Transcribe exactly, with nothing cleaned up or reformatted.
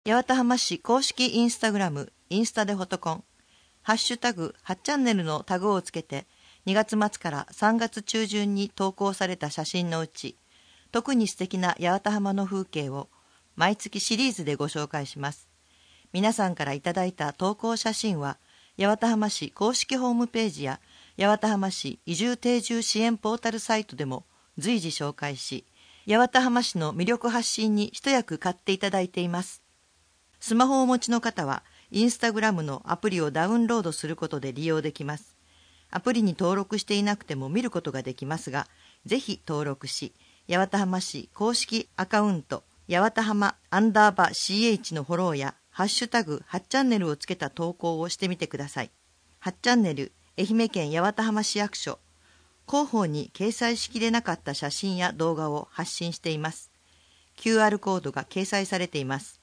八幡浜市公式インスタグラム、インスタでフォトコン、ハッシュタグはちチャンネルのタグをつけて、にがつ末からさんがつ中旬に投稿された写真のうち、特に素敵な八幡浜の風景を毎月シリーズでご紹介します。皆さんからいただいた投稿写真は、八幡浜市公式ホームページや八幡浜市移住定住支援ポータルサイトでも随時紹介し、八幡浜市の魅力発信に一役買っていただいています。スマホをお持ちの方は、インスタグラムのアプリをダウンロードすることで利用できます。アプリに登録していなくても見ることができますが、ぜひ登録し、八幡浜市公式アカウント、八幡浜アンダーバー シーエイチ のフォローや、ハッシュタグはちチャンネルをつけた投稿をしてみてください。はちチャンネル、愛媛県八幡浜市役所、広報に掲載しきれなかった写真や動画を発信しています。キューアール コードが掲載されています。